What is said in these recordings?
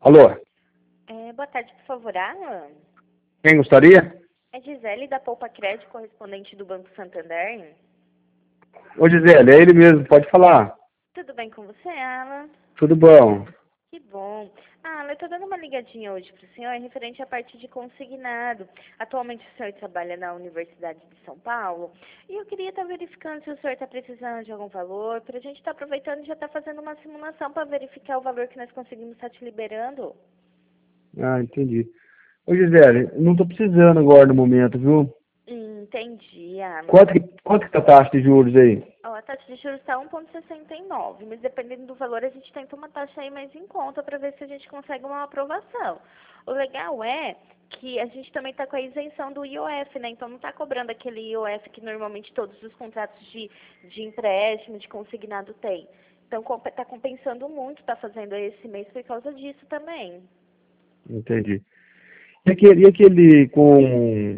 Alô, Boa tarde, por favor, Alan. quem gostaria? É Gisele da Poupa Crédito, correspondente do Banco Santander. Ô Gisele, é ele mesmo, pode falar. Tudo bem com você, Alan? Tudo bom. Que bom. Alan, eu tô dando uma ligadinha hoje pro senhor referente à parte de consignado. Atualmente o senhor trabalha na Universidade de São Paulo e eu queria estar verificando se o senhor está precisando de algum valor, para a gente estar aproveitando e já estar fazendo uma simulação para verificar o valor que nós conseguimos estar te liberando. Ah, entendi. Ô Gisele, eu não tô precisando agora no momento, viu? Entendi, Alan. Quanto que tá a taxa de juros aí? Ó, a taxa de juros está 1,69, mas dependendo do valor a gente tenta uma taxa aí mais em conta para ver se a gente consegue uma aprovação. O legal é que a gente também está com a isenção do IOF, né? Então não está cobrando aquele IOF que normalmente todos os contratos de empréstimo, de consignado têm. Então está compensando muito, está fazendo esse mês por causa disso também. Entendi. E aquele com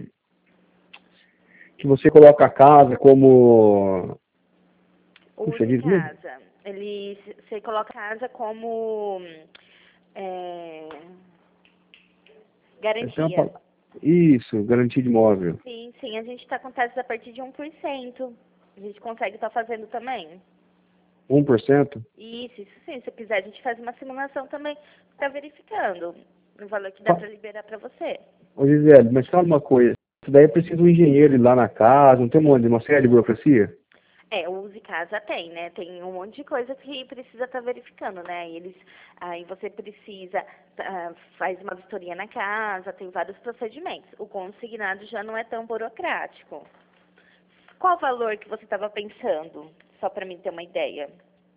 que você coloca a casa como O você de diz mesmo? casa, você coloca a casa como é, Essa é uma garantia. Isso, garantia de imóvel. Sim, sim, a gente está com taxas a partir de 1%. A gente consegue estar fazendo também. 1%? Isso sim. Se quiser, a gente faz uma simulação também, está verificando o valor que dá para liberar para você. Ô Gisele, mas fala uma coisa. Isso daí precisa um engenheiro ir lá na casa, não tem uma série de burocracia? O Use Casa tem, né? Tem um monte de coisa que precisa estar verificando, né? Aí você precisa, faz uma vistoria na casa, tem vários procedimentos. O consignado já não é tão burocrático. Qual o valor que você estava pensando? Só para mim ter uma ideia.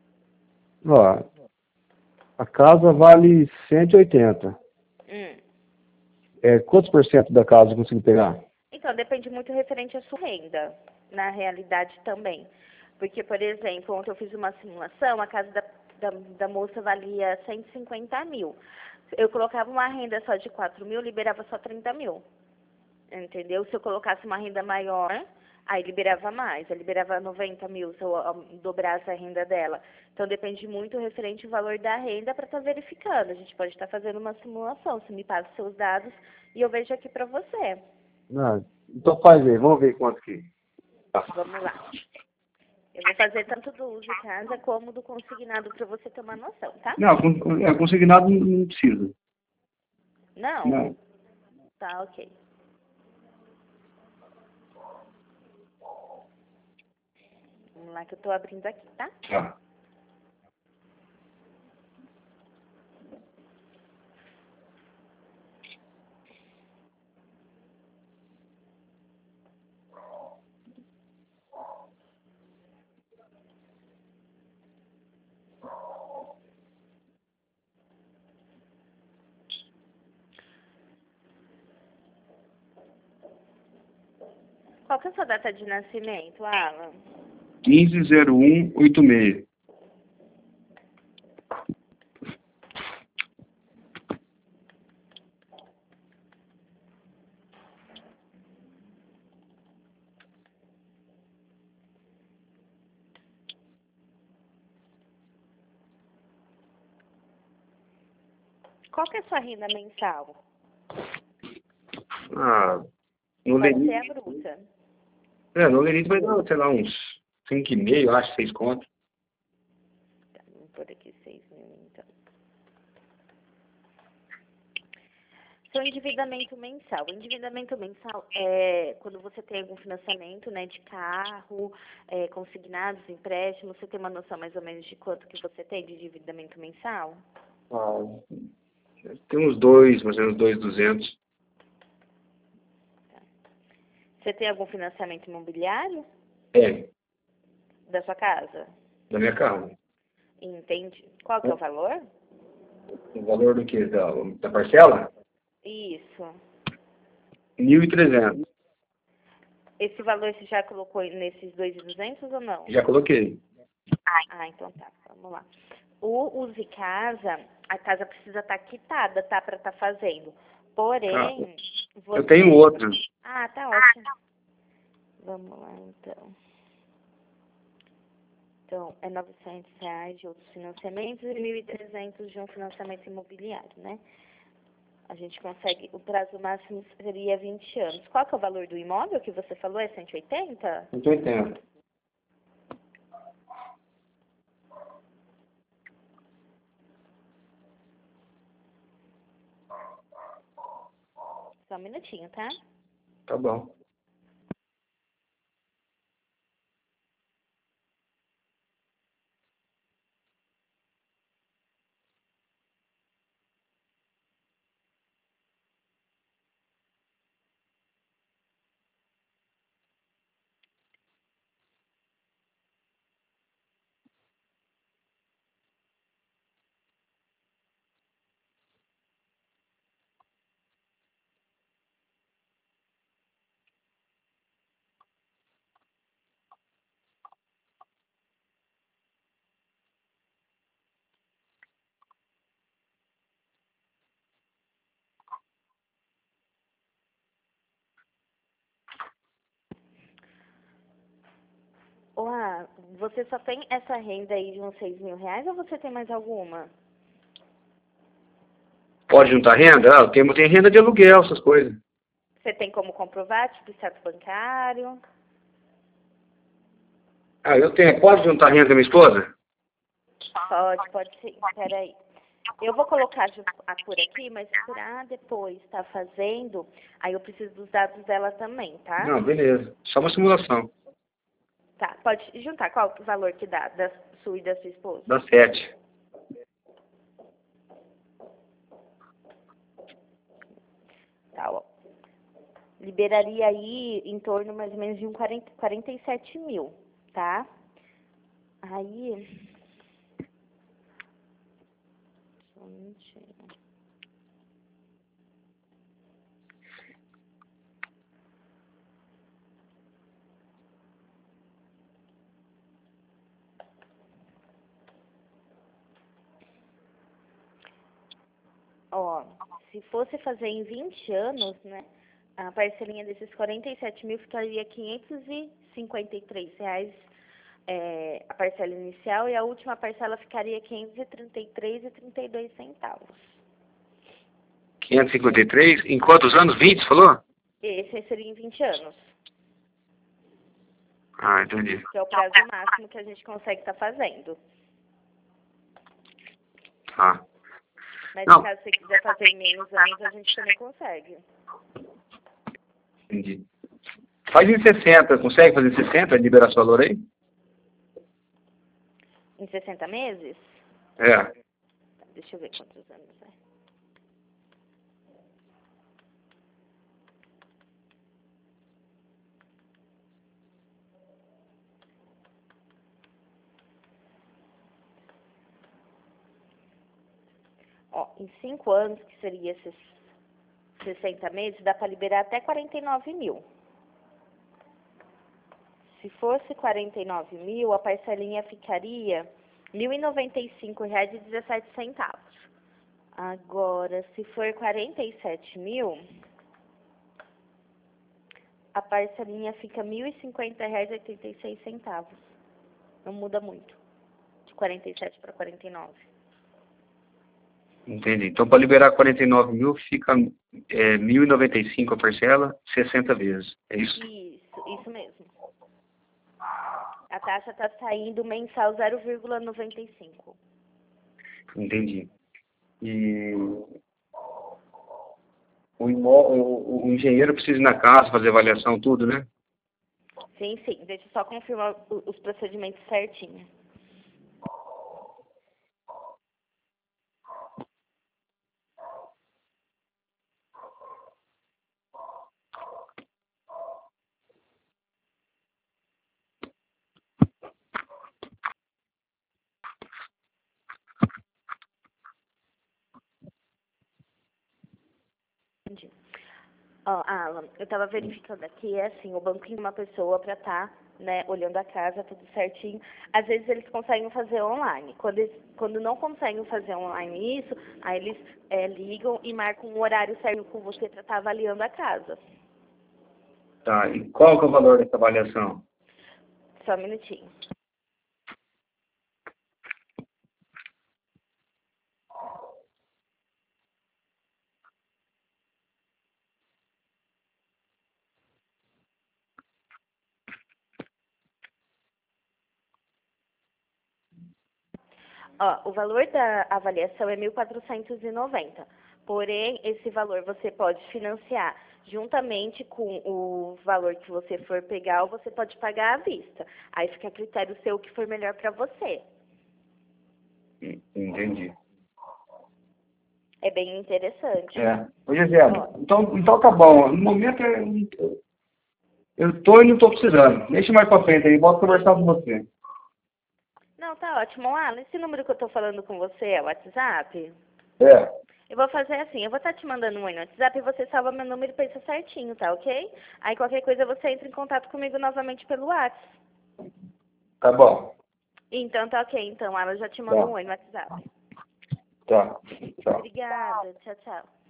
Ó, a casa vale 180. Hum. Quantos por cento da casa eu consigo pegar? Então, depende muito referente à sua renda, na realidade também. Porque, por exemplo, ontem eu fiz uma simulação, a casa da moça valia 150 mil. Eu colocava uma renda só de 4 mil, liberava só 30 mil. Entendeu? Se eu colocasse uma renda maior, aí liberava mais. Aí liberava 90 mil se eu dobrasse a renda dela. Então, depende muito referente ao valor da renda para estar verificando. A gente pode estar fazendo uma simulação. Você me passa os seus dados e eu vejo aqui para você. Ah, então faz aí, vamos ver quanto que. Tá. Vamos lá. Eu vou fazer tanto do uso de casa como do consignado para você ter uma noção, tá? Não, consignado não precisa. Não? Não. Tá, ok. Vamos lá que eu tô abrindo aqui, tá? Tá. Qual que é a sua data de nascimento, Alan? 150186. Qual que é a sua renda mensal? Ah, no Pode ser a limite. bruta. No limite vai dar, sei lá, uns 5,5, acho, 6 contos. Tá, vamos pôr aqui 6 mil, então. Seu endividamento mensal. O endividamento mensal é quando você tem algum financiamento, né, de carro, consignados, empréstimos, você tem uma noção mais ou menos de quanto que você tem de endividamento mensal? Ah, tem uns dois, mais ou menos 2,200. Você tem algum financiamento imobiliário É, da sua casa? da minha casa. Entende? Qual que é o valor? O valor do que? Da parcela? Isso. 1.300. Esse valor você já colocou nesses 2.200 ou não? Já coloquei. Então tá, vamos lá. O Use Casa, a casa precisa estar quitada, tá? Para estar fazendo. Ah, Porém, eu tenho você... outra. Tá ótimo. Vamos lá, então. Então, é R$ 900 de outros financiamentos e 1.300 de um financiamento imobiliário, né? A gente consegue, o prazo máximo seria 20 anos. Qual que é o valor do imóvel que você falou? É 180? 180. Só um minutinho, tá? Tá bom. Você só tem essa renda aí de uns R$ 6.000 ou você tem mais alguma? Pode juntar renda? Ah, tem renda de aluguel, essas coisas. Você tem como comprovar, tipo, extrato bancário? Ah, eu tenho. Pode juntar renda da minha esposa? Pode sim. Peraí. Eu vou colocar por aqui, mas para depois estar fazendo, aí eu preciso dos dados dela também, tá? Não, beleza. Só uma simulação. Tá, pode juntar. Qual o valor que dá da sua e da sua esposa? Dá 7. Tá, ó. Liberaria aí em torno mais ou menos de 47 mil, tá? Aí... Só um minutinho. Ó, se fosse fazer em 20 anos, né? A parcelinha desses 47 mil ficaria R$ 553, a parcela inicial, e a última parcela ficaria 533,32 centavos. 553? Em quantos anos? 20, você falou? Esse seria em 20 anos, Ah, entendi. que é o prazo máximo que a gente consegue estar fazendo. Ah. Mas Não. caso você quiser fazer em menos anos, a gente também consegue. Entendi. Faz em 60. Consegue fazer em 60? Liberar esse valor aí? Em 60 meses? É. Tá, deixa eu ver quantos anos é. Ó, em 5 anos, que seria esses 60 meses, dá para liberar até 49 mil. Se fosse 49 mil, a parcelinha ficaria R$ 1.095,17. Agora, se for 47 mil, a parcelinha fica R$ 1.050,86. Não muda muito, de 47 para 49. Entendi. Então, para liberar 49 mil, fica 1.095 a parcela, 60 vezes. É isso? Isso mesmo. A taxa está saindo mensal 0,95. Entendi. E o engenheiro precisa ir na casa, fazer avaliação, tudo, né? Sim, sim. Deixa eu só confirmar os procedimentos certinho. Entendi. Ó, Alan, eu estava verificando aqui, é assim, o banco tem uma pessoa para estar, né, olhando a casa, tudo certinho. Às vezes eles conseguem fazer online. Quando não conseguem fazer online isso, aí eles ligam e marcam um horário certo com você para estar avaliando a casa. Tá. E qual que é o valor dessa avaliação? Só um minutinho. Ó, o valor da avaliação é 1.490. Porém, esse valor você pode financiar juntamente com o valor que você for pegar, ou você pode pagar à vista. Aí fica a critério seu o que for melhor para você. Entendi. É bem interessante. Ô, Gisela, então tá bom. No momento eu tô e não tô precisando. Deixa mais pra frente aí, volto conversar com você. Não, tá ótimo. Alan, esse número que eu tô falando com você é o WhatsApp? É, Eu vou fazer assim, eu vou estar te mandando um oi no WhatsApp e você salva meu número e pensa certinho, tá ok? Aí qualquer coisa você entra em contato comigo novamente pelo WhatsApp. tá bom. Então tá ok, então, Alan, já te mando Tá, um oi no WhatsApp. tá. Tchau. Obrigada, tchau, tchau.